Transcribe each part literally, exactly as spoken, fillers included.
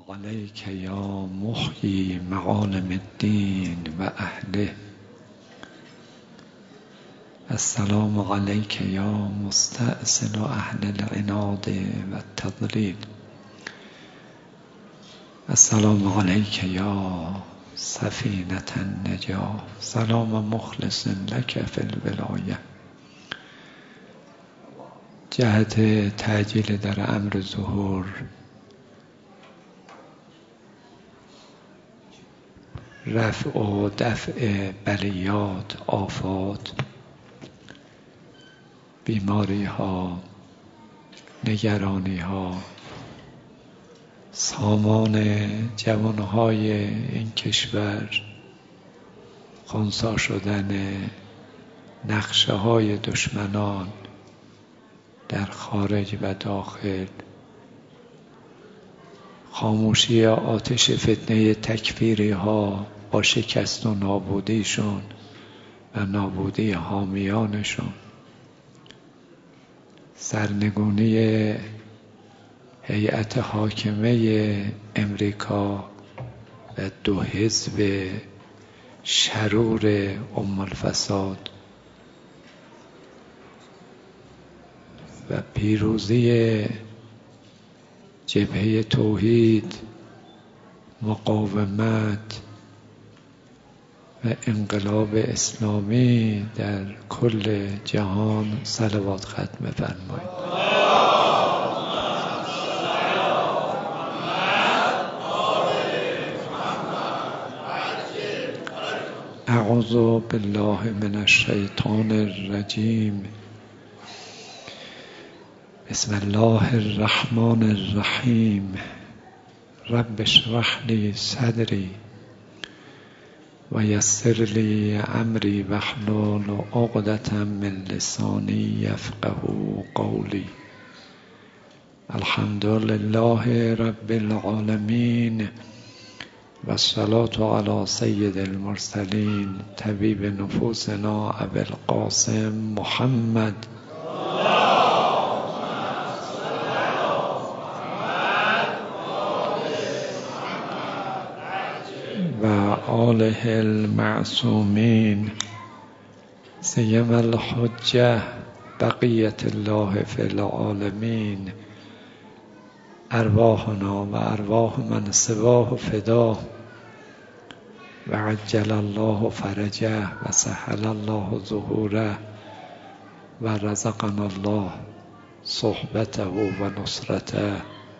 عليك يا محيي معالم الدين وأهله. السلام عليك يا مستأصل أهل العناد والتضليل. السلام عليك يا سفينة النجاة. سلام مخلص لك في الولاية. جهت تعجیل در امر ظهور رفع و دفع بلیات، آفات، بیماری ها، نگرانی ها، سامان جوانهای این کشور، خنثی شدن نقشه های دشمنان در خارج و داخل، خاموشی آتش فتنه تکفیری ها با شکست و نابودیشون و نابودی حامیانشون، سرنگونی هیئت حاکمه امریکا و دو حزب شرور ام الفساد و پیروزی جبهه توحید، مقاومت و انقلاب اسلامی در کل جهان صلوات ختم فرمایید. اعوذ بالله من الشیطان الرجیم. بسم الله الرحمن الرحیم. رب اشرح لی صدری و یسر لی امری واحلل عقدة من لسانی یفقهوا قولی. الحمد لله رب العالمین و الصلاة علی سید المرسلین طبیب نفوسنا ابی القاسم محمد و آله المعصومین، سیما الحجة بقیت الله فی العالمین. ارواحنا و ارواح من سواه فدا و عجل الله فرجه و سهل الله ظهوره و رزقنا الله صحبته و نصرته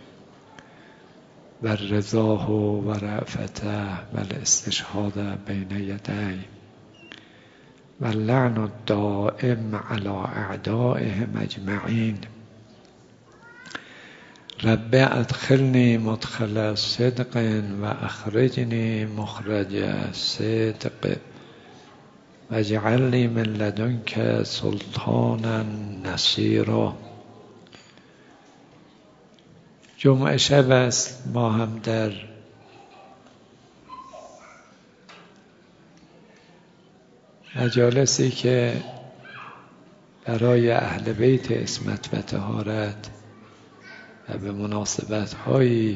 و رضاه و رأفته و الاستشهاد بین یدی و اللعن الدائم علی اعدائهم اجمعین. رب ادخلنی مدخل صدق و اخرجنی مخرج صدق و اجعل لی من لدنک سلطانا نصیرا. جمعه شب است، ما هم در مجالسی که برای اهل بیت عصمت و طهارت و به مناسبت هایی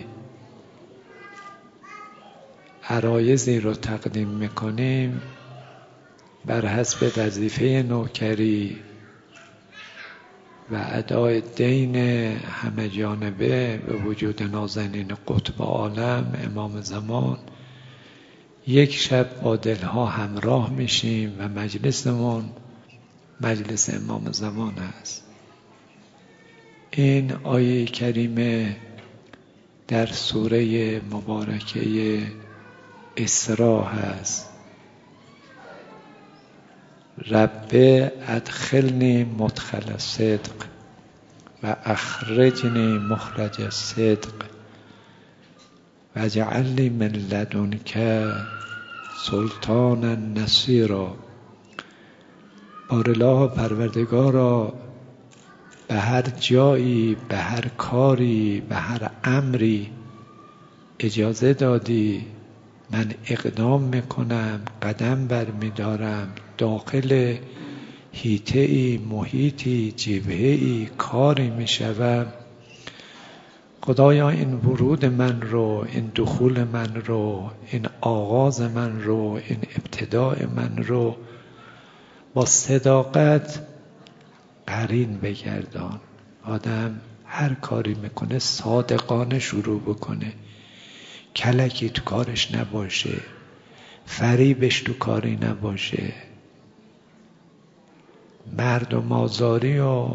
عرایضی رو تقدیم میکنیم بر حسب وظیفه نوکری و ادای دین همه جانبه به وجود نازنین قطب عالم امام زمان، یک شب با دلها همراه میشیم و مجلسمون مجلس امام زمان است. این آیه کریمه در سوره مبارکه اسراء هست. رب ادخلنی مدخل صدق و اخرجنی مخرج صدق و اجعل لی من لدنک سلطانا نصیرا. بارالله پروردگارا، به هر جایی، به هر کاری، به هر امری اجازه دادی من اقدام میکنم، قدم برمیدارم، داخل حیطه‌ای، محیطی، جبهه‌ای کاری میشوم. خدایا این ورود من رو، این دخول من رو، این آغاز من رو، این ابتداء من رو با صداقت قرین بگردان. آدم هر کاری میکنه صادقانه شروع بکنه، کلکی تو کارش نباشه، فریبش تو کاری نباشه، مردم آزاری و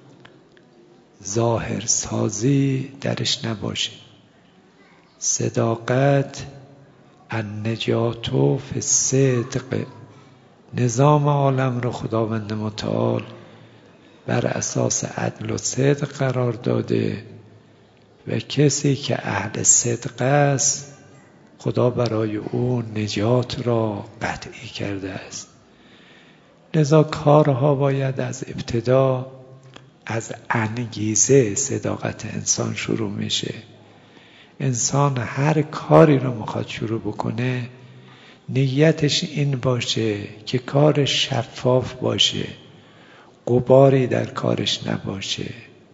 ظاهر سازی درش نباشه. صداقت النجات فی الصدق، نظام عالم رو خداوند متعال بر اساس عدل و صدق قرار داده و کسی که اهل صدق است خدا برای او نجات را قطعی کرده است. لذا کارها باید از ابتدا از انگیزه صداقت انسان شروع میشه. انسان هر کاری رو میخواد شروع بکنه نیتش این باشه که کارش شفاف باشه، غباری در کارش نباشه،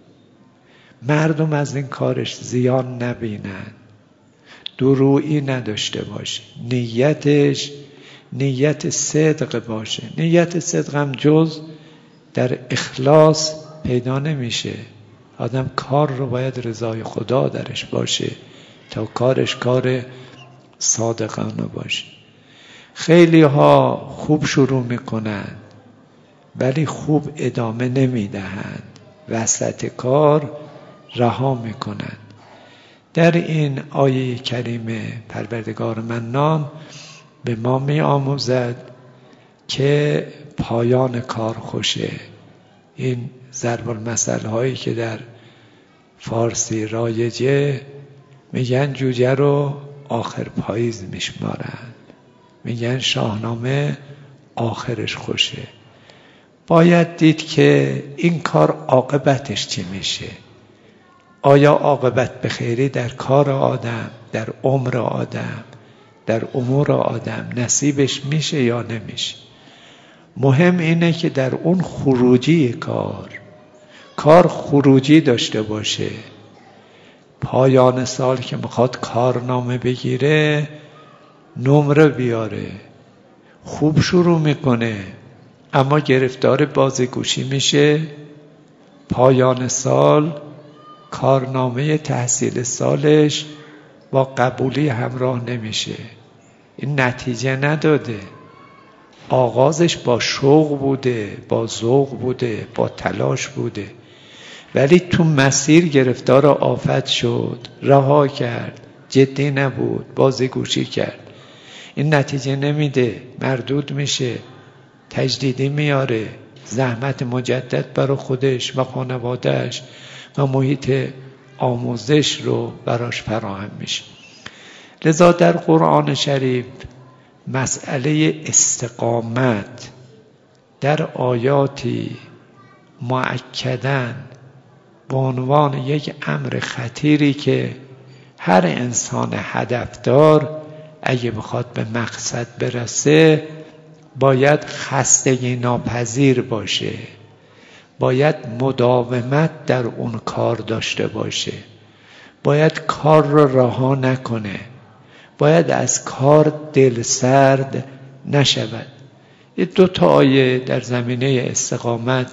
مردم از این کارش زیان نبینن، درویی نداشته باشه، نیتش نیت صدق باشه. نیت صدق هم جز در اخلاص پیدا نمیشه. آدم کار رو باید رضای خدا درش باشه تا کارش کار صادقانه باشه. خیلی ها خوب شروع میکنن ولی خوب ادامه نمیدهند، وسط کار رها میکنن. در این آیه کریمه پروردگار منان به ما می آموزد که پایان کار خوشه. این ضرب المثل هایی که در فارسی رایجه میگن جوجه رو آخر پاییز میشمارن، میگن شاهنامه آخرش خوشه. باید دید که این کار عاقبتش چی میشه. آیا عاقبت به خیری در کار آدم، در عمر آدم، در امور آدم نصیبش میشه یا نمیشه؟ مهم اینه که در اون خروجی کار کار خروجی داشته باشه. پایان سال که میخواد کارنامه بگیره نمره بیاره، خوب شروع میکنه اما گرفتار بازیگوشی میشه، پایان سال کارنامه تحصیل سالش با قبولی همراه نمیشه. این نتیجه نداده. آغازش با شوق بوده، با ذوق بوده، با تلاش بوده، ولی تو مسیر گرفتار آفت شد، رها کرد، جدی نبود، بازیگوشی کرد. این نتیجه نمیده، مردود میشه، تجدیدی میاره، زحمت مجدد برای خودش و خانوادهش و محیط آموزش رو براش فراهم میشه. لذا در قرآن شریف مسئله استقامت در آیاتی مؤکداً به عنوان یک امر خطیری که هر انسان هدفدار اگه بخواد به مقصد برسه باید خستگی ناپذیر باشه، باید مداومت در اون کار داشته باشه، باید کار رو رها نکنه، باید از کار دل سرد نشود. یه دو تا آیه در زمینه استقامت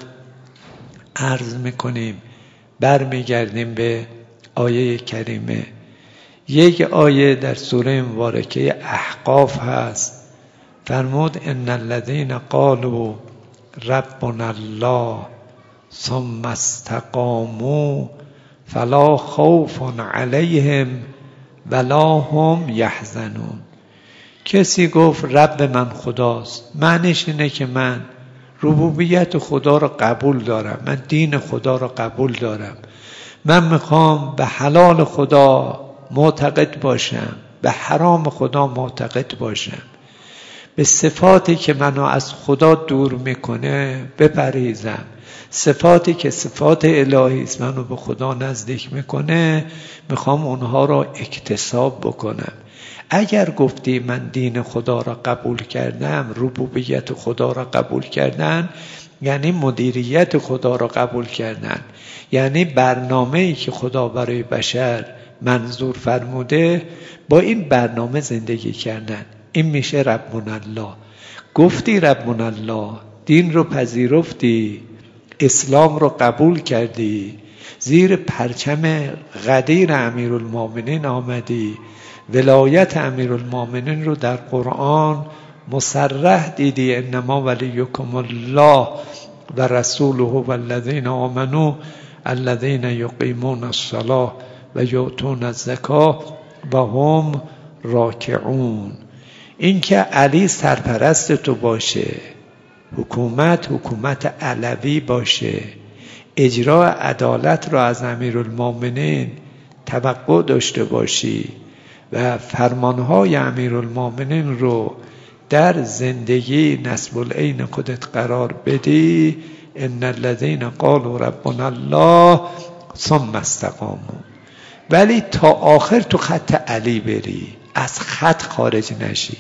عرض میکنیم، برمیگردیم به آیه کریمه. یک آیه در سوره مبارکه احقاف هست، فرمود ان الذين قالوا ربنا الله ثم استقاموا فلا خوف علیهم ولا هم یحزنون. کسی گفت رب من خداست، معنیش اینه که من ربوبیت خدا را قبول دارم، من دین خدا را قبول دارم، من میخوام به حلال خدا معتقد باشم، به حرام خدا معتقد باشم، به صفاتی که منو از خدا دور میکنه بپریزم، صفاتی که صفات الهی است منو به خدا نزدیک میکنه میخوام اونها را اکتساب بکنم. اگر گفتی من دین خدا را قبول کردم، ربوبیت خدا را قبول کردم، یعنی مدیریت خدا را قبول کردن، یعنی برنامه‌ای که خدا برای بشر منظور فرموده با این برنامه زندگی کردن. این میشه ربنا الله. گفتی ربنا الله، دین رو پذیرفتی، اسلام رو قبول کردی، زیر پرچم غدیر امیرالمومنین آمدی، ولایت امیرالمومنین رو در قرآن مصرح دیدی، انما ولیکم الله و رسوله و الذین آمنوا الذین یقیمون الصلاة و یؤتون الزکاة و هم راکعون. این که علی سرپرست تو باشه، حکومت حکومت علوی باشه، اجرا عدالت را از امیرالمومنین توقع داشته باشی و فرمانهای امیرالمومنین رو در زندگی نصب العین خودت قرار بدی، ان الذین قالوا ربنا الله ثم استقاموا. ولی تا آخر تو خط علی بری، از خط خارج نشی.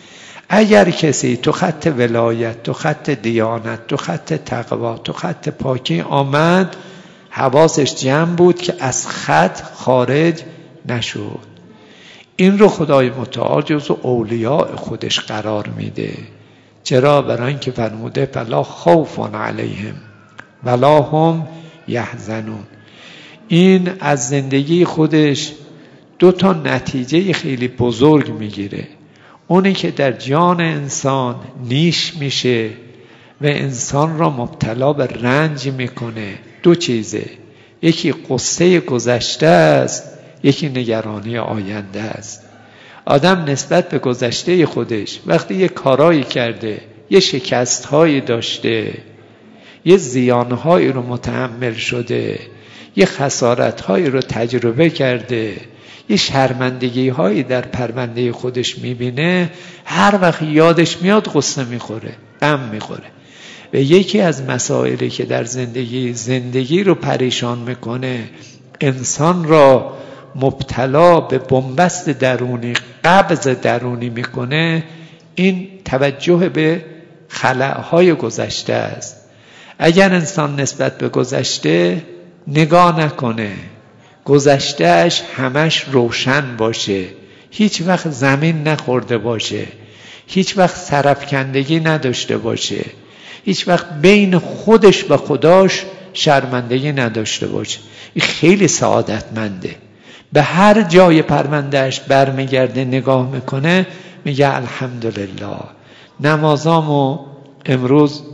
اگر کسی تو خط ولایت، تو خط دیانت، تو خط تقوا، تو خط پاکی آمد، حواسش جمع بود که از خط خارج نشد. این رو خدای متعال جزو اولیاء خودش قرار میده. چرا؟ برای اینکه فرموده فلا خوف علیهم ولا هم یحزنون. این از زندگی خودش دو تا نتیجه خیلی بزرگ میگیره. اونی که در جان انسان نیش میشه و انسان را مبتلا به رنج میکنه. دو چیزه، یکی قصه گذشته است، یکی نگرانی آینده است. آدم نسبت به گذشته خودش وقتی یه کارایی کرده، یه شکستهایی داشته، یه زیانهایی رو متحمل شده، یه خسارتهایی رو تجربه کرده، یه شرمندگی هایی در پرونده خودش میبینه، هر وقت یادش میاد قصه میخوره، غم میخوره. و یکی از مسائلی که در زندگی زندگی رو پریشان میکنه، انسان را مبتلا به بنبست درونی، قبض درونی میکنه، این توجه به خلأهای گذشته است. اگر انسان نسبت به گذشته نگاه نکنه، گذشتهش همش روشن باشه، هیچ وقت زمین نخورده باشه، هیچ وقت سرفکندگی نداشته باشه، هیچ وقت بین خودش و خداش شرمندگی نداشته باشه، این خیلی سعادتمنده. به هر جای پروندهش برمیگرده نگاه میکنه، میگه الحمدلله. نمازامو امروز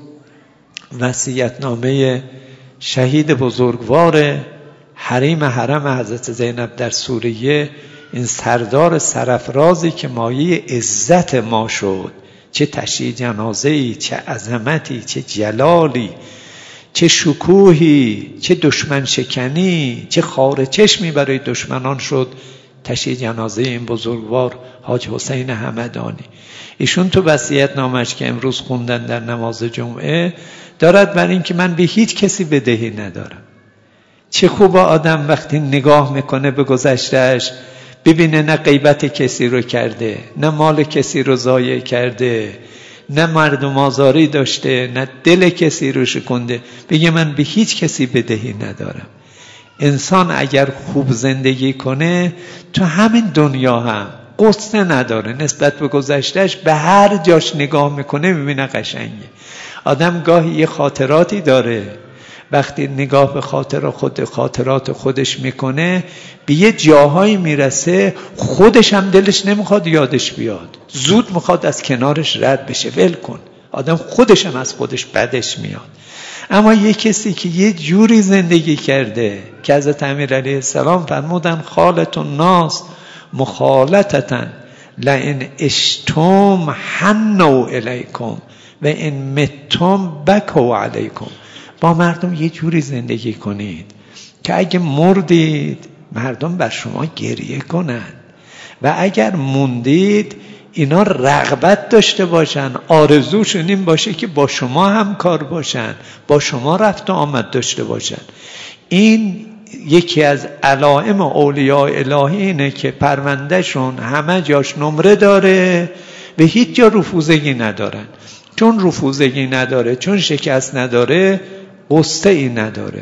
وصیت‌نامه شهید بزرگوار حریم حرم حضرت زینب در سوریه، این سردار سرفرازی که مایه عزت ما شد، چه تشییع جنازه‌ای، چه عظمتی، چه جلالی، چه شکوهی، چه دشمن شکنی، چه خار چشمی برای دشمنان شد تشییع جنازه این بزرگوار حاج حسین همدانی. ایشون تو وصیت‌نامه‌اش که امروز خوندن در نماز جمعه دارد بر این که من به هیچ کسی بدهی ندارم. چه خوبه آدم وقتی نگاه میکنه به گذشتهش ببینه نه غیبت کسی رو کرده، نه مال کسی رو ضایع کرده، نه مردم آزاری داشته، نه دل کسی رو شکنده، بگه من به هیچ کسی بدهی ندارم. انسان اگر خوب زندگی کنه تو همین دنیا هم قصه نداره نسبت به گذشتهش، به هر جاش نگاه میکنه میبینه قشنگه. آدم گاهی یه خاطراتی داره، وقتی نگاه به خاطر خود خاطرات خودش میکنه به یه جاهایی میرسه خودش هم دلش نمیخواد یادش بیاد، زود میخواد از کنارش رد بشه، ول کن. آدم خودش هم از خودش بدش میاد. اما یه کسی که یه جوری زندگی کرده که حضرت امیر علیه السلام فرمودن خالت الناس مخالطتن لئن اشتم حنوا الیکم و ان متم بکوا علیکم. با مردم یه جوری زندگی کنید که اگه مردید مردم بر شما گریه کنند و اگر موندید اینا رغبت داشته باشن، آرزوشون این باشه که با شما همکار باشن، با شما رفت و آمد داشته باشن. این یکی از علائم اولیاء الهی اینه که پروندهشون همه جاش نمره داره و هیچ جا رفوزگی ندارن. چون رفوزگی نداره، چون شکست نداره، غصه ای نداره،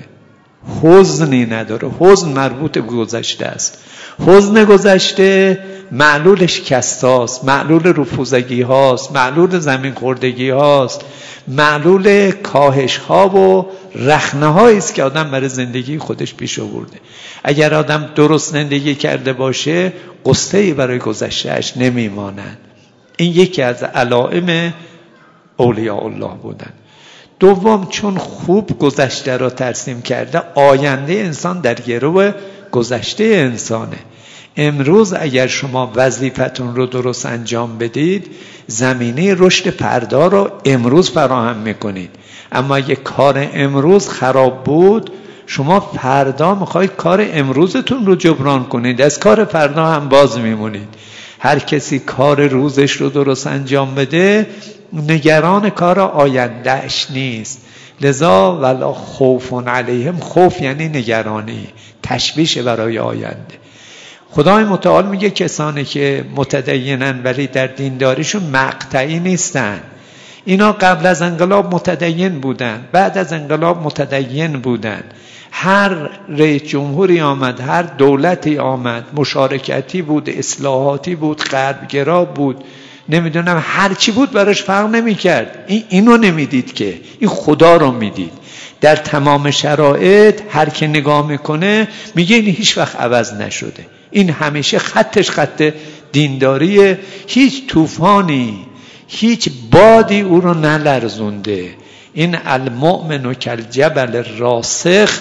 حزنی نداره. حزن مربوط به گذشته است. حزن گذشته معلول شکست هاست، معلول رفوزگی هاست، معلول زمین خوردگی هاست، معلول کاهش ها و رخنه هایی است که آدم برای زندگی خودش پیش آورده. اگر آدم درست زندگی کرده باشه، غصه ای برای گذشتهش نمیماند. این یکی از علائم اولیاء الله بودن. دوم، چون خوب گذشته را ترسیم کرده، آینده انسان در گرو گذشته انسانه. امروز اگر شما وظیفتون رو درست انجام بدید، زمینه رشد فردا رو امروز فراهم میکنید. اما اگه کار امروز خراب بود، شما فردا میخواید کار امروزتون رو جبران کنید، از کار فردا هم باز میمونید. هر کسی کار روزش رو درست انجام بده، نگران کار آیندهش نیست. لذا ولا خوف علیهم، خوف یعنی نگرانی، تشویش برای آینده. خدای متعال میگه کسانی که متدینن ولی در دینداریشون مقطعی نیستن. اینا قبل از انقلاب متدین بودن، بعد از انقلاب متدین بودن. هر رئیس جمهوری آمد، هر دولتی آمد، مشارکتی بود، اصلاحاتی بود، غربگرا بود، نمیدونم هر چی بود، براش فرق نمیکرد. این اینو نمیدید که، این خدا رو میدید. در تمام شرایط هر که نگاه میکنه میگه این هیچ وقت عوض نشده. این همیشه خطش خط دینداریه. هیچ طوفانی، هیچ بادی او رو نلرزونده. این المؤمن کالجبل الراسخ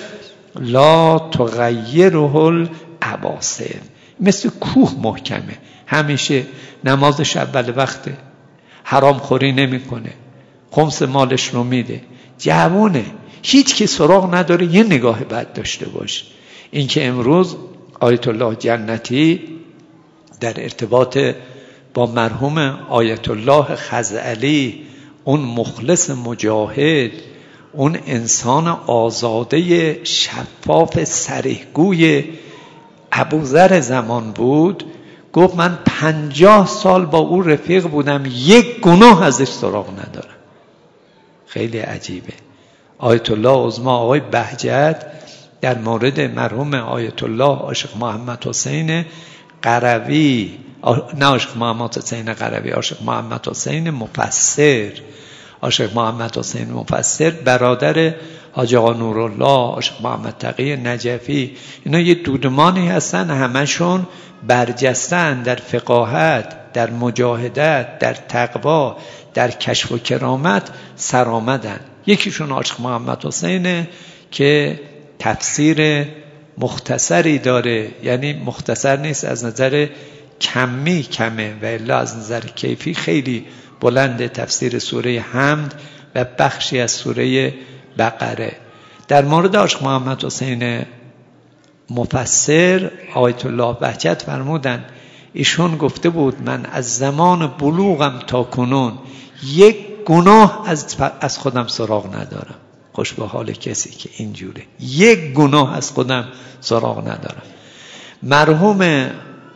لا تغیره العواصف. مثل کوه محکمه، همیشه نمازش اول وقته، حرام خوری نمیکنه، خمس مالش رو میده، جوونه، هیچ کی سراغ نداره یه نگاه بد داشته باشه. این که امروز آیت الله جنتی در ارتباط با مرحوم آیت الله خزعلی، اون مخلص مجاهد، اون انسان آزاده شفاف سریحگوی ابوذر زمان بود، گفت من پنجاه سال با او رفیق بودم، یک گناه ازش سراغ ندارم. خیلی عجیبه. آیت الله عظما آقای بهجت در مورد مرحوم آیت الله عاشق محمد حسین قروی، نه عاشق محمد حسین قروی، عاشق محمد حسین مفسر، عاشق محمد حسین مفسر برادر حاجی آقا نورالله، عاشق محمد تقی نجفی، اینا یه دودمانی هستن، همشون برجستن در فقاهت، در مجاهدت، در تقوا، در کشف و کرامت سرآمدن. یکیشون عاشق محمد حسینه که تفسیر مختصری داره، یعنی مختصر نیست، از نظر کمی کمه و الا از نظر کیفی خیلی بلند. تفسیر سوره حمد و بخشی از سوره بقره. در مورد عاشق محمد حسین مفسر آیت الله بهجت فرمودن، ایشون گفته بود من از زمان بلوغم تا کنون یک گناه از از خودم سراغ ندارم. خوش به حال کسی که اینجوره، یک گناه از خودم سراغ ندارم. مرحوم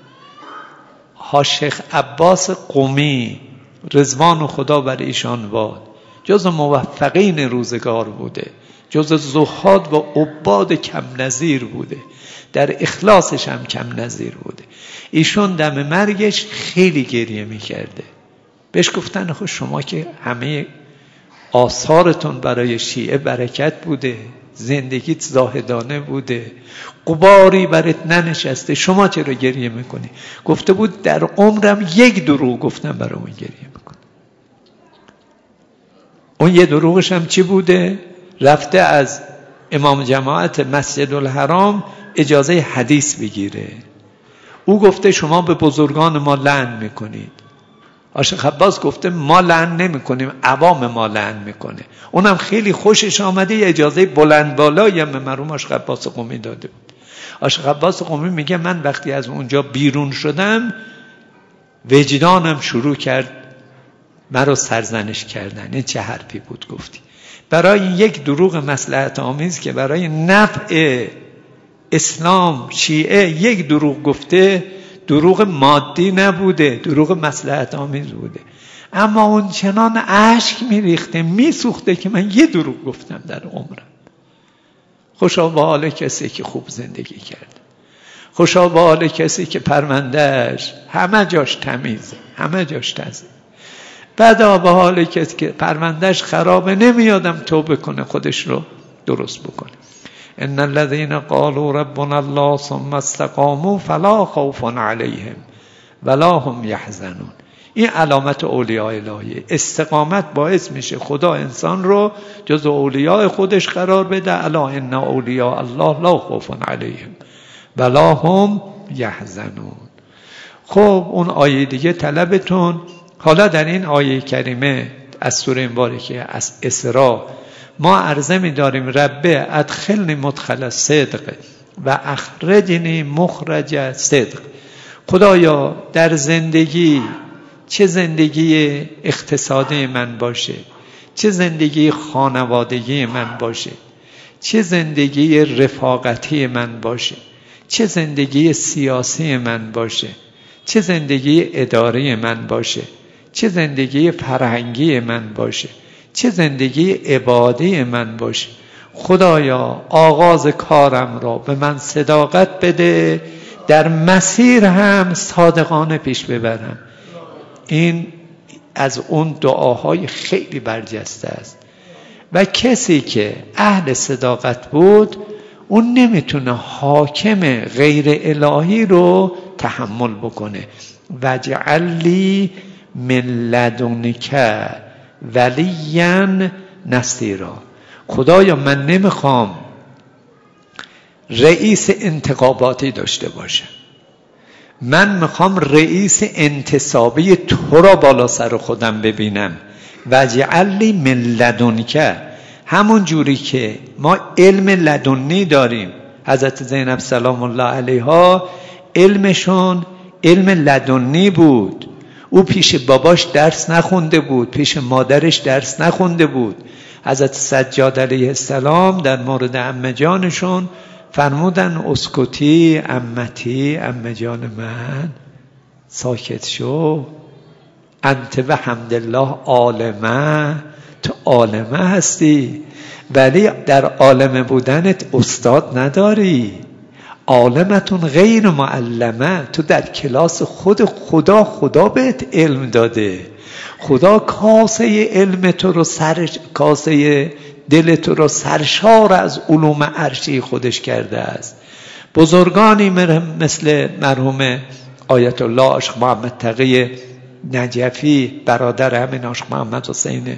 حاشیخ عباس قمی رضوان خدا بر ایشان باد، جز موفقین روزگار بوده، جز زهاد و عباد کم نظیر بوده، در اخلاصش هم کم نظیر بوده. ایشون دم مرگش خیلی گریه میکرده. بهش گفتن خب شما که همه آثارتون برای شیعه برکت بوده، زندگیت زاهدانه بوده، غباری برات ننشسته، شما چرا گریه میکنی؟ گفته بود در عمرم یک دروغ گفتم برای اون گریه میکنم. اون یه دروغش هم چی بوده؟ رفته از امام جماعت مسجد الحرام اجازه حدیث بگیره. او گفته شما به بزرگان ما لعن میکنید. عاشق عباس گفته ما لعن نمی کنیم، عوام ما لعن میکنه. اونم خیلی خوشش آمده اجازه بلند بالایی هم به مرحوم عاشق عباس قمی داده بود. عاشق عباس قمی میگه من وقتی از اونجا بیرون شدم وجدانم شروع کرد مرا سرزنش کردن. این چه حرفی بود گفتی؟ برای یک دروغ مصلحت آمیز که برای نفع اسلام شیعه یک دروغ گفته، دروغ مادی نبوده، دروغ مصلحت آمیز بوده. اما اون چنان اشک میریخته میسوخته که من یه دروغ گفتم در عمرم. خوشا به حال کسی که خوب زندگی کرد، خوشا به حال کسی که پروندهش همه جاش تمیزه، همه جاش تمیزه. بدا به حال کسی که پروندهش خرابه، نمیادم توبه کنه خودش رو درست بکنه. ان الذين قالوا ربنا الله ثم استقاموا فلا خوف عليهم ولا هم يحزنون. این علامت اولیاء الهی. استقامت باعث میشه خدا انسان رو جز اولیاء خودش قرار بده. الا ان اولیاء الله لا خوف عليهم ولا هم يحزنون. خب اون آیه دیگه طلبتون. حالا در این آیه کریمه از سوره مبارکه از اسراء ما عرضه می داریم ربه ادخلنی مدخل صدق و اخرجنی مخرج صدق. خدایا در زندگی، چه زندگی اقتصادی من باشه، چه زندگی خانوادگی من باشه، چه زندگی رفاقتی من باشه، چه زندگی سیاسی من باشه، چه زندگی اداری من باشه، چه زندگی فرهنگی من باشه، چه زندگی عبادی من باشه، خدایا آغاز کارم را به من صداقت بده، در مسیر هم صادقانه پیش ببرم. این از اون دعاهای خیلی برجسته است و کسی که اهل صداقت بود اون نمیتونه حاکم غیر الهی رو تحمل بکنه. وجعل لی من لدنک ولیا نصیرا. خدایا من نمیخوام رئیس انتخاباتی داشته باشم، من میخوام رئیس انتصابی تو را بالا سر خودم ببینم. وجعل لی من لدنک، همون جوری که ما علم لدنی داریم، حضرت زینب سلام الله علیها علمشون علم لدنی بود. او پیش باباش درس نخونده بود، پیش مادرش درس نخونده بود. حضرت سجاد علیه السلام در مورد عمه جانشون فرمودن اسکتی عمتی، عمه جان من ساکت شو، انت و حمدالله عالمه، تو عالمه هستی ولی در عالمه بودنت استاد نداری. عالمتون غیر معلمه، تو در کلاس خود خدا خدا بهت علم داده. خدا کاسه علم تو رو سر کاسه دل تو رو سرشار از علوم عرشی خودش کرده است. بزرگانی مثل مرحوم آیت الله عاشق محمد تقی نجفی، برادر همین عاشق محمد حسین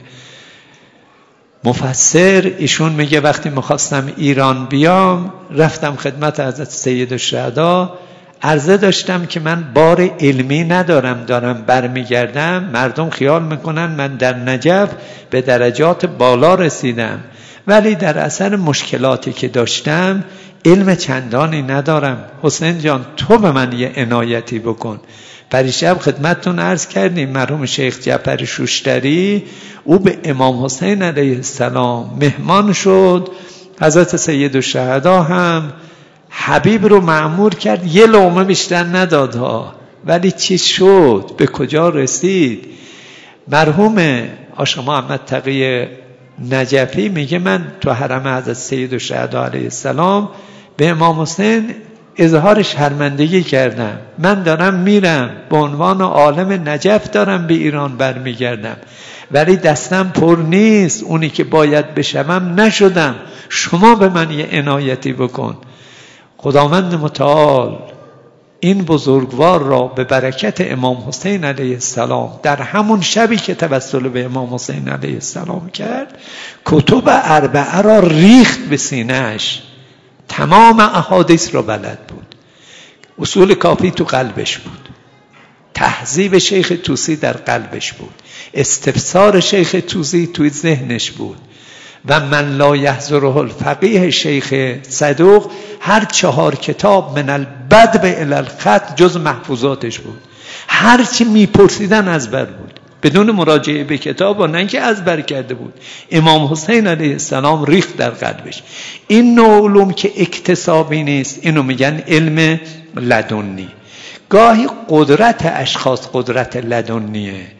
مفسر، ایشون میگه وقتی میخواستم ایران بیام رفتم خدمت حضرت سید الشهدا، عرضه داشتم که من بار علمی ندارم، دارم برمیگردم، مردم خیال میکنن من در نجف به درجات بالا رسیدم ولی در اثر مشکلاتی که داشتم علم چندانی ندارم. حسین جان تو به من یه عنایتی بکن. پریشب خدمتتون عرض کردیم مرحوم شیخ جعفر شوشتری او به امام حسین علیه السلام مهمان شد. حضرت سید الشهدا هم حبیب رو مأمور کرد، یه لقمه بیشتر نداد ها، ولی چی شد؟ به کجا رسید؟ مرحوم عاشق محمد تقی نجفی میگه من تو حرم حضرت سید الشهدا علیه السلام به امام حسین اظهار شرمندگی کردم، من دارم میرم به عنوان عالم نجف دارم به ایران برمیگردم ولی دستم پر نیست، اونی که باید بشم نشدم، شما به من یه عنایتی بکن. خداوند متعال این بزرگوار را به برکت امام حسین علیه السلام در همون شبی که توسل به امام حسین علیه السلام کرد کتب اربعه را ریخت به سینه‌اش، تمام احادیث را بلد بود، اصول کافی تو قلبش بود، تهذیب شیخ طوسی در قلبش بود، استفسار شیخ طوسی توی ذهنش بود و من لا یحضره الفقیه شیخ صدوق هر چهار کتاب من البدء الی الخط جز محفوظاتش بود، هر چی میپرسیدن ازبر بود بدون مراجعه به کتاب و نه اینکه ازبر کرده بود. امام حسین علیه السلام ریخت در قلبش. این نوع علوم که اکتسابی نیست اینو میگن علم لدنی. گاهی قدرت اشخاص قدرت لدنیه،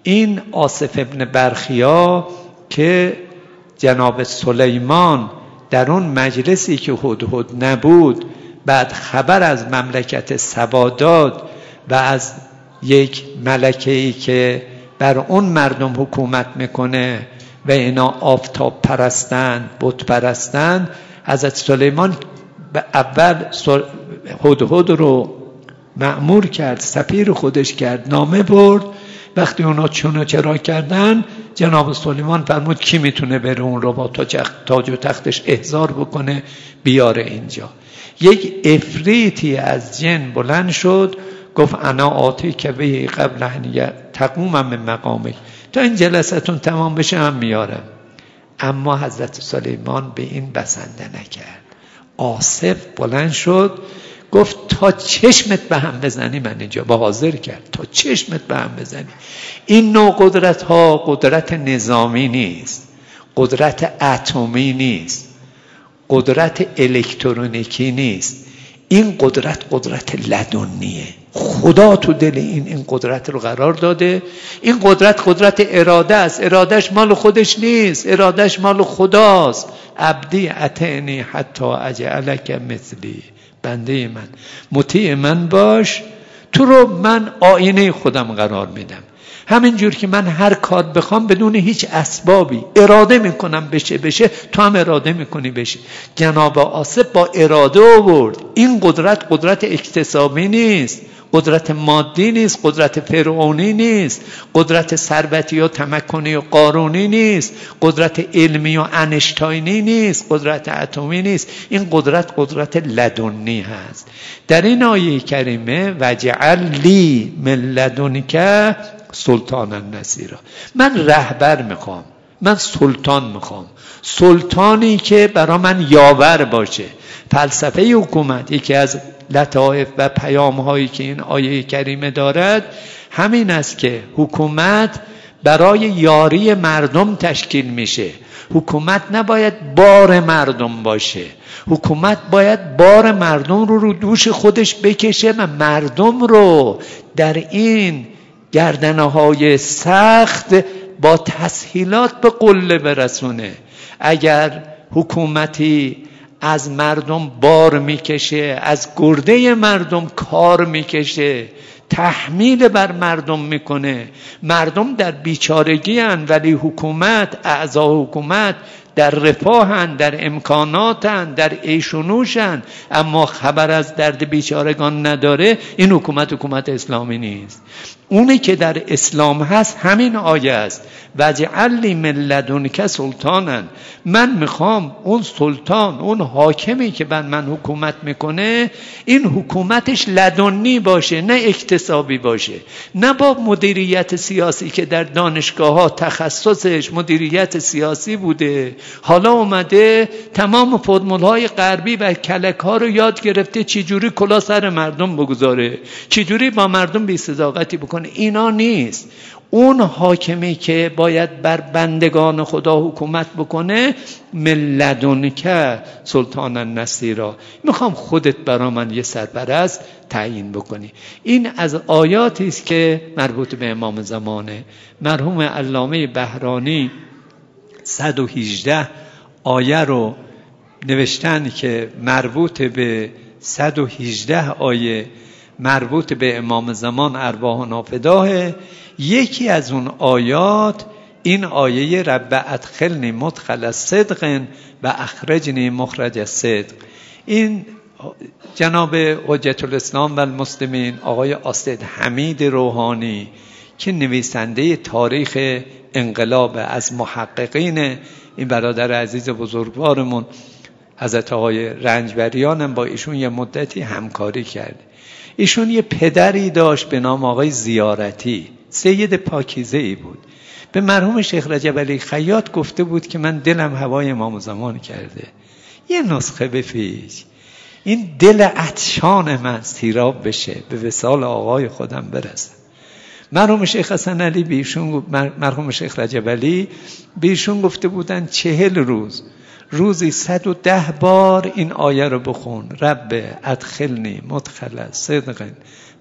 این آصف ابن برخیا که جناب سلیمان در اون مجلسی که هدهد نبود بعد خبر از مملکت سبا داد و از یک ملکه‌ای که بر اون مردم حکومت میکنه و اینا آفتاب پرستند، بت پرستند، حضرت سلیمان به اول هدهد رو مأمور کرد، سفیر خودش کرد، نامه برد. وقتی اونا چون چرا کردن، جناب سلیمان فرمود کی میتونه بره اون رو با تاج و تختش احضار بکنه بیاره اینجا. یک افریتی از جن بلند شد گفت انا آتی که به قبل ان تقوم من مقامک، تا این جلستون تمام بشه هم میارم. اما حضرت سلیمان به این بسنده نکرد. آصف بلند شد گفت تا چشمت به هم بزنی من اینجا با حاضر کرد، تا چشمت به هم بزنی. این نوع قدرت ها قدرت نظامی نیست، قدرت اتمی نیست، قدرت الکترونیکی نیست. این قدرت قدرت لدنیه. خدا تو دل این این قدرت رو قرار داده. این قدرت قدرت اراده است. ارادهش مال خودش نیست، ارادهش مال خداست. عبدی اطعنی حتی اجعلک مثلی، بنده من مطیع من باش، تو رو من آینه خودم قرار میدم. همین جور که من هر کار بخوام بدون هیچ اسبابی اراده میکنم بشه بشه، تو هم اراده میکنی بشه. جناب آصف با اراده آورد. این قدرت قدرت اکتسابی نیست، قدرت مادی نیست، قدرت فرعونی نیست، قدرت ثروتی و تمکنی و قارونی نیست، قدرت علمی و انشتاینی نیست، قدرت اتمی نیست. این قدرت قدرت لدنی هست. در این آیه کریمه وجعل لی من لدنک سلطانا نصیرا، من رهبر میخوام، من سلطان میخوام، سلطانی که برا من یاور باشه. فلسفه حکومت، یکی از لطائف و پیام هایی که این آیه کریمه دارد همین است که حکومت برای یاری مردم تشکیل میشه. حکومت نباید بار مردم باشه، حکومت باید بار مردم رو رو دوش خودش بکشه و مردم رو در این گردنه های سخت با تسهیلات به قله برسونه. اگر حکومتی از مردم بار میکشه، از گرده مردم کار میکشه، تحمیل بر مردم میکنه، مردم در بیچارگی هن ولی حکومت، اعضا حکومت در رفاهن، در امکاناتن، در عیش و نوشن، اما خبر از درد بیچارگان نداره، این حکومت حکومت اسلامی نیست. اونی که در اسلام هست همین آیه است، وجعل لی من لدنک سلطانا، من میخوام اون سلطان، اون حاکمی که بر من حکومت میکنه، این حکومتش لدنی باشه، نه اکتسابی باشه، نه با مدیریت سیاسی که در دانشگاه ها تخصصش مدیریت سیاسی بوده، حالا اومده تمام فرمول های غربی و کلک ها رو یاد گرفته چجوری کلا سر مردم بگذاره، چجوری با مردم بی صداقتی بکنه. اینا نیست. اون حاکمی که باید بر بندگان خدا حکومت بکنه، من لدنک سلطانا نصیرا، میخوام خودت برا من یه سرپرست تعیین بکنی. این از آیاتی است که مربوط به امام زمانه. مرحوم علامه بهرانی صد و هجده آیه رو نوشتن که مربوط به صد و هجده آیه مربوط به امام زمان ارواحنا فداه. یکی از اون آیات این آیه رب ادخلنی مدخل صدق و اخرجنی مخرج صدق. این جناب حجت الاسلام و المسلمین آقای اسد حمید روحانی که نویسنده تاریخ انقلاب، از محققین این برادر عزیز بزرگوارمون حضرت آقای رنجبریان هم با ایشون یه مدتی همکاری کرد. ایشون یه پدری داشت به نام آقای زیارتی، سید پاکیزه ای بود. به مرحوم شیخ رجب علی خیاط گفته بود که من دلم هوای امام زمان کرده، یه نسخه بفیش، این دل عطشان من سیراب بشه، به وصال آقای خودم برسم. مرحوم شیخ حسن علی بیشون، مرحوم شیخ رجب علی بیشون گفته بودن چهل روز روزی صد و ده بار این آیه رو بخون، رب ادخلنی مدخل صدق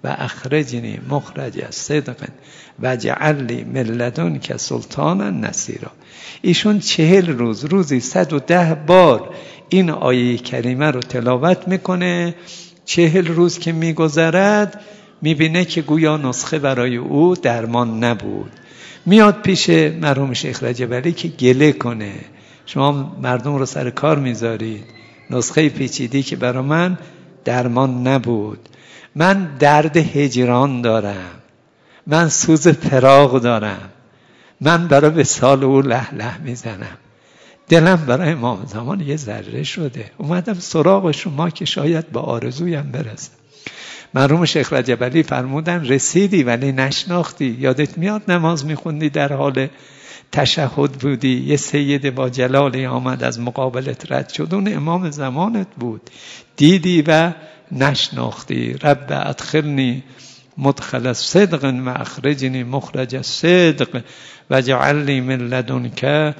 و اخرجنی مخرج صدق و جعل لی من لدنک سلطانا نصیرا. ایشون چهل روز روزی صد و ده بار این آیه کریمه رو تلاوت میکنه. چهل روز که میگذرد میبینه که گویا نسخه برای او درمان نبود. میاد پیش مرحوم شیخ رجب علی که گله کنه، شما مردم رو سر کار میذارید، نسخه پیچیدی که برای من درمان نبود، من درد هجران دارم، من سوز فراق دارم، من برای وصال او له له میزنم، دلم برای امام زمان یه ذره شده، اومدم سراغ شما که شاید با آرزویم برسم. مرحوم شیخ رجب علی فرمودن رسیدی ولی نشناختی. یادت میاد نماز میخوندی در حال تشهد بودی، یه سید با جلالی آمد از مقابلت رد شد، اون امام زمانت بود، دیدی و نشناختی. رب ادخلنی مدخل صدق و اخرجنی مخرج صدق و جعل لی من لدنک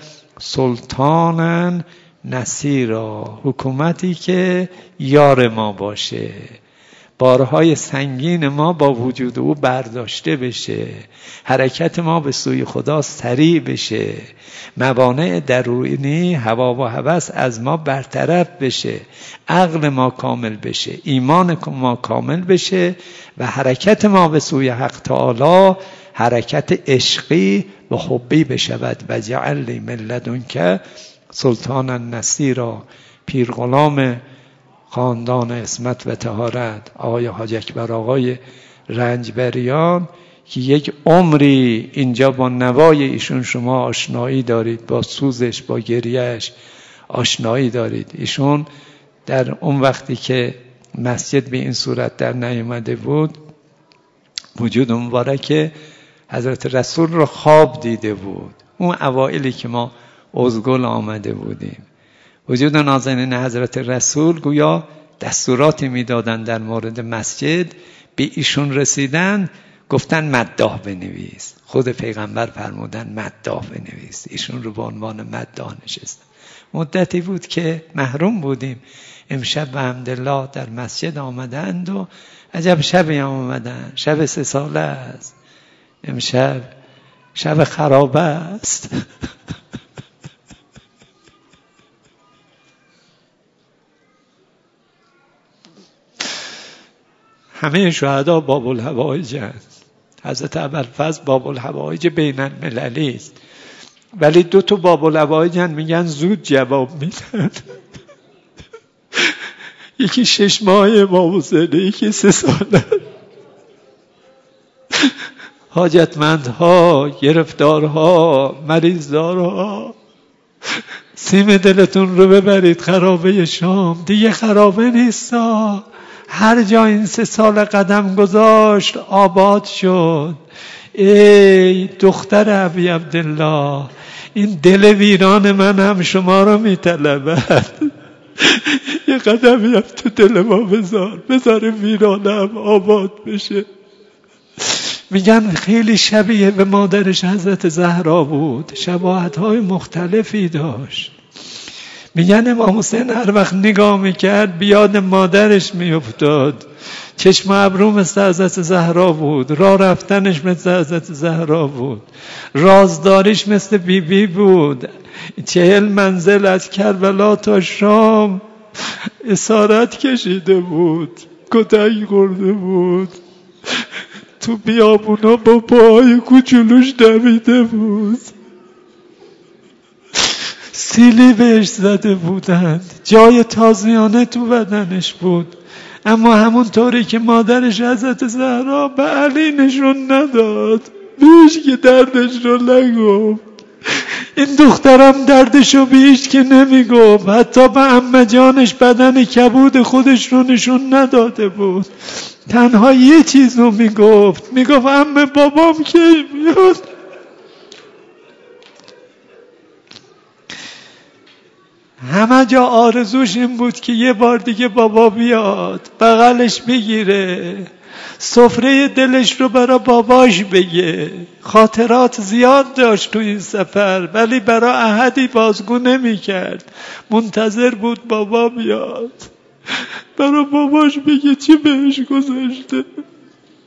سلطانا نصیرا. حکومتی که یار ما باشه، بارهای سنگین ما با وجود او برداشته بشه، حرکت ما به سوی خدا سریع بشه، موانع درونی هوا و هوس از ما برطرف بشه، عقل ما کامل بشه، ایمان ما کامل بشه و حرکت ما به سوی حق تعالی حرکت عشقی و حبی بشود. و جعل لی من لدنک سلطانا نصیرا. پیر غلام خاندان عصمت و طهارت آقای حاج اکبر آقای رنجبریان که یک عمری اینجا با نوای ایشون شما آشنایی دارید، با سوزش، با گریهش آشنایی دارید. ایشون در اون وقتی که مسجد به این صورت در نیامده بود، وجود مبارک حضرت رسول رو خواب دیده بود. اون اوائلی که ما ازگل آمده بودیم، وجود نازنین حضرت رسول گویا دستوراتی میدادن در مورد مسجد، به ایشون رسیدن گفتن مداح بنویس. خود پیغمبر فرمودن مداح بنویس، ایشون رو به عنوان مداح نشستن. مدتی بود که محروم بودیم، امشب به حمدالله در مسجد آمدند و عجب شبی آمدن، شب سه ساله است، امشب شب خرابه است. همه شهدا باب الحوائج هست. حضرت ابوالفضل باب الحوائج بین المللی است، ولی دو تا باب الحوائج میگن زود جواب میدن. یکی شش ماهه امام حسین، یکی سه ساله. حاجتمندها، گرفتارها، مریضدارها، سیم دلتون رو ببرید خرابه شام، دیگه خرابه نیستا. هر جا این سه سال قدم گذاشت آباد شد. ای دختر ابی عبدالله، این دل ویران من هم شما رو میطلبد. یه قدمی هم تو دل ما بذار، بذار ویرانم آباد بشه. میگن خیلی شبیه به مادرش حضرت زهرا بود، شباهت‌های مختلفی داشت. میگن امام حسین هر وقت نگاه میکرد بیاد مادرش میافتاد. چشم ابرو مثل حضرت زهرا بود، راه رفتنش مثل حضرت زهرا بود، رازداریش مثل بی بی بود. چهل منزل از کربلا تا شام اسارت کشیده بود، کتک خورده بود، تو بیابونا با پاهای کوچولوش دویده بود، سیلی بهش زده بودند، جای تازیانه تو بدنش بود. اما همونطوری که مادرش حضرت زهرا به علی نشون نداد، بیش که دردش رو نگفت، این دخترم دردشو بیش که نمیگفت. حتی به عمه جانش بدن کبود خودش رو نشون نداده بود، تنها یه چیز رو میگفت، میگفت عمه بابام کی میاد. همه جا آرزوش این بود که یه بار دیگه بابا بیاد، بغلش بگیره، سفره دلش رو برای باباش بگه. خاطرات زیاد داشت تو این سفر، ولی برای احدی بازگو نمی کرد، منتظر بود بابا بیاد، برای باباش بگه چی بهش گذاشته.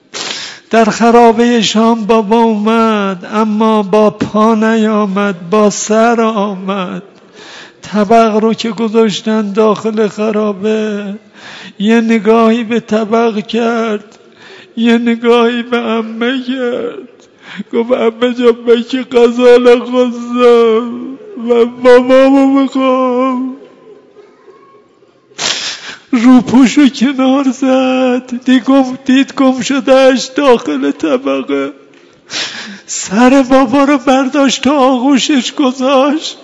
در خرابه شام بابا اومد، اما با پا نیامد، با سر آمد. طبق رو که گذاشتن داخل خرابه، یه نگاهی به طبق کرد، یه نگاهی به عمه کرد، گفت عمه جان من که غذا نخواستم و بابامو میخوام. روپوشو کنار زد، دید گم شدهش داخل طبقه. سر بابا رو برداشت تا آغوشش گذاشت،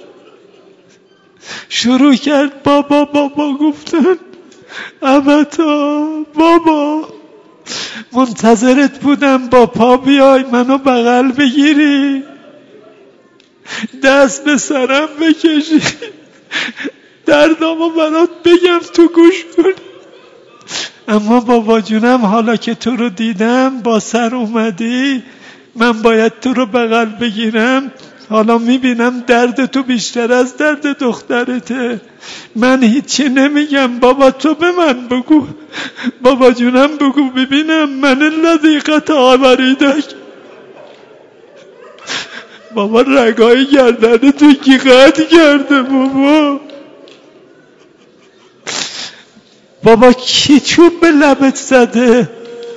شروع کرد بابا بابا گفتن. ابتا بابا منتظرت بودم با پا بیای منو بغل بگیری، دست به سرم بکشی، دردامو برات بگم تو گوش کنی. اما بابا جونم حالا که تو رو دیدم با سر اومدی، من باید تو رو بغل بگیرم. حالا میبینم درد تو بیشتر از درد دخترته. من هیچی نمیگم بابا، تو به من بگو. بابا جونم بگو ببینم من الذی قطع وریدک. بابا رگای گردن تو کی قطع کرده بابا؟ بابا کی چوب به لبت زده؟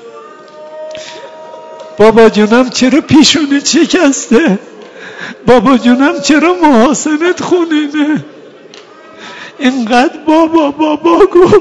بابا جونم چرا پیشونی شکسته؟ بابا جونم چرا محاسنت خونینه؟ اینقدر بابا بابا گفت.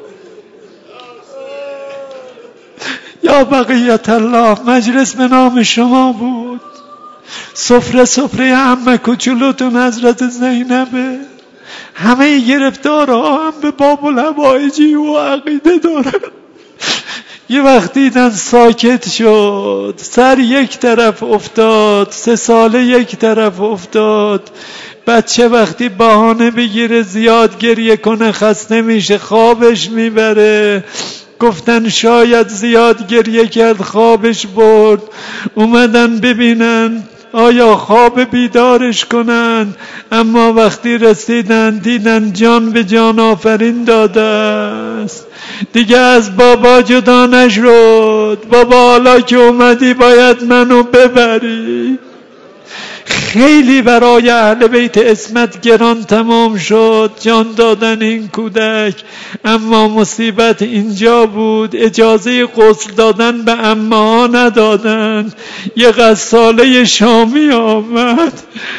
یا بقیت الله، مجلس به نام شما بود. سفره سفره عمه کوچولوتون حضرت زینبه. همه گرفتارها هم به باب الحوائجی و عقیده دارن. یه وقت دیدن ساکت شد، سر یک طرف افتاد، سه ساله یک طرف افتاد. بچه وقتی بهانه بگیره زیاد گریه کنه خسته میشه، خوابش میبره. گفتن شاید زیاد گریه کرد خوابش برد. اومدن ببینن آیا خواب بیدارش کنن، اما وقتی رسیدن دیدن جان به جان آفرین داده است. دیگه از بابا جدا نشد. بابا حالا که اومدی باید منو ببری. خیلی برای اهل بیت عصمت گران تمام شد جان دادن این کودک، اما مصیبت اینجا بود اجازه غسل دادن به عمه ها ندادن. یه غساله شامی آمد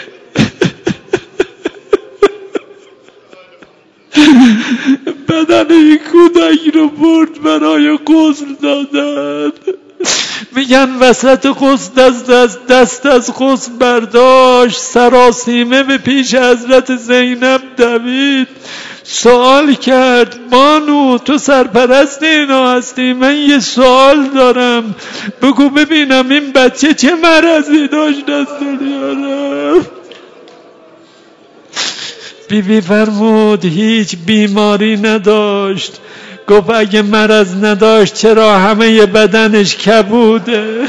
بدن این کودک رو برد برای غسل دادن. میگن وسط غسل دست دست دست از غسل برداشت، سراسیمه به پیش حضرت زینب دوید، سوال کرد بانو تو سرپرست اینا هستی، من یه سوال دارم، بگو ببینم این بچه چه مرضی داشت از دنیا رفت. بی بی فرمود هیچ بیماری نداشت. گفت اگه مرض نداشت چرا همه بدنش کبوده؟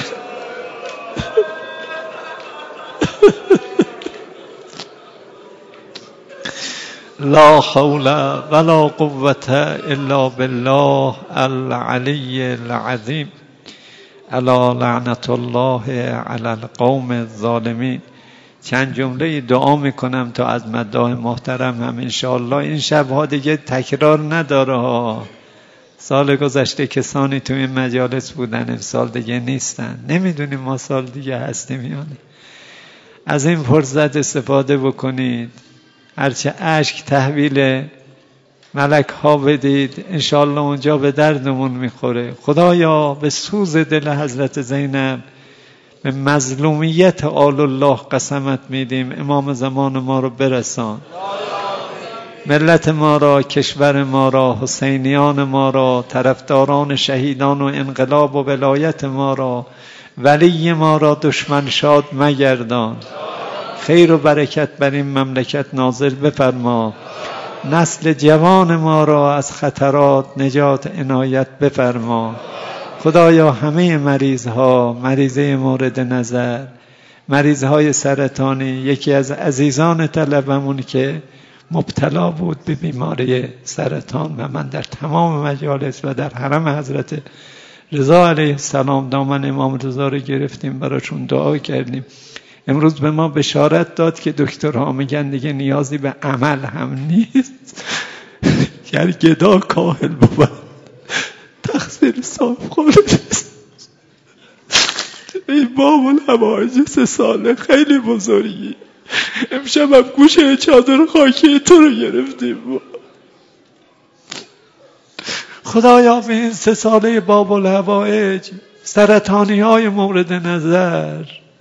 لا حول ولا قوة الا بالله العلی العظیم. الا لعنت الله علی القوم الظالمین. چند جمله دعا میکنم تا از مداح محترم هم انشاءالله این شبها دیگه تکرار نداره ها. سال گذشته کسانی تو این مجالس بودن امسال دیگه نیستن، نمیدونیم ما سال دیگه هستیم یا نه. از این فرصت استفاده بکنید، هرچه اشک تحویل ملک ها بدید انشاءالله اونجا به دردمون میخوره. خدایا به سوز دل حضرت زینب، به مظلومیت آل الله قسمت میدیم، امام زمان ما رو برسان، ملت ما را، کشور ما را، حسینیان ما را، طرفداران شهیدان و انقلاب و ولایت ما را، ولی ما را دشمن شاد مگردان. خیر و برکت بر این مملکت نازل بفرما. نسل جوان ما را از خطرات نجات عنایت بفرما. خدایا همه مریض ها، مریضه مورد نظر، مریض های سرطانی، یکی از عزیزان طلبمون که مبتلا بود به بیماری سرطان و من در تمام مجالس و در حرم حضرت رضا علیه السلام دامن امام رضا رو گرفتیم، براشون دعا کردیم. امروز به ما بشارت داد که دکترها میگن دیگه نیازی به عمل هم نیست، گر گدا کاهل بود تقصیر صاحب خالص. این باب الحوائج سه ساله خیلی بزرگی. امشب هم گوشه چادر خاکی تو رو گرفتیم. خدایا به این سه ساله باب الحوائج سرطانی های مورد نظر،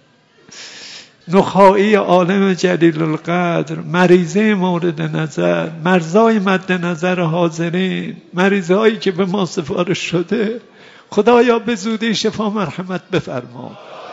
نخاعی عالم جلیل القدر، مریضه مورد نظر، مرزای مد نظر حاضرین، مریضه هایی که به ما سفارش شده، خدایا به زودی شفا مرحمت بفرما.